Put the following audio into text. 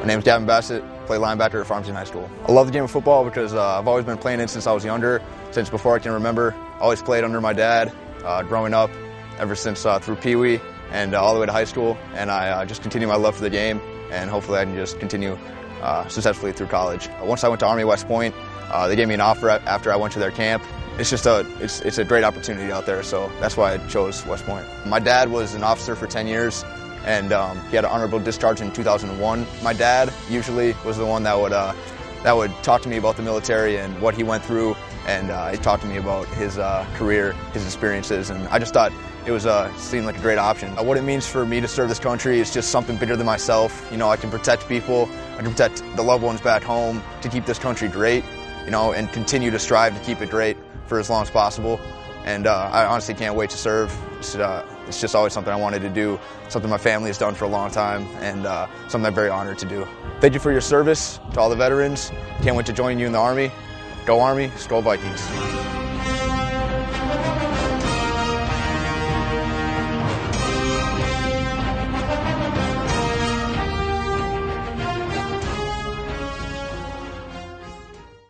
My name is Gavin Bassett, play linebacker at Farmington High School. I love the game of football because I've always been playing it since I was younger, since before I can remember. Always played under my dad growing up, ever since through Pee Wee and all the way to high school. And I just continue my love for the game, and hopefully I can just continue successfully through college. Once I went to Army West Point, they gave me an offer after I went to their camp. It's just it's a great opportunity out there, so that's why I chose West Point. My dad was an officer for 10 years, and he had an honorable discharge in 2001. My dad usually was the one that would talk to me about the military and what he went through, and he talked to me about his career, his experiences, and I just thought it seemed like a great option. What it means for me to serve this country is just something bigger than myself. You know, I can protect people, I can protect the loved ones back home to keep this country great, you know, and continue to strive to keep it great for as long as possible. And I honestly can't wait to serve. It's just always something I wanted to do, something my family has done for a long time, and something I'm very honored to do. Thank you for your service to all the veterans. Can't wait to join you in the Army. Go Army, Skol Vikings.